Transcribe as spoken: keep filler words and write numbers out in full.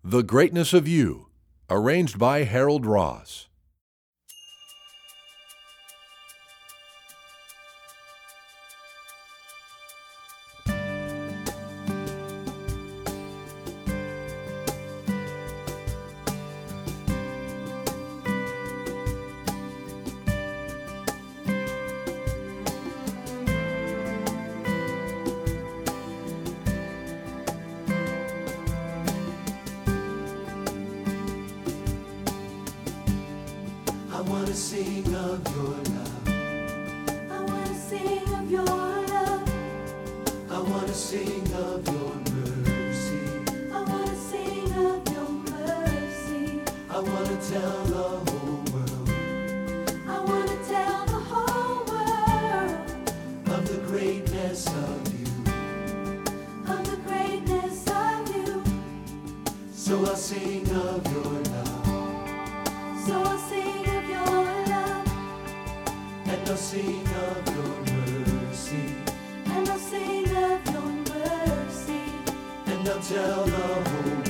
The Greatness of You, arranged by Harold Ross. I want to sing of your love. I want to sing of your love. I want to sing of your mercy. I want to sing of your mercy. I want to tell the whole world I want to tell the whole world of the greatness of you. of the greatness of you. So I'll sing of your love, So I'll sing of your love, and I'll sing of your mercy, and I'll sing of your mercy, and I'll tell the whole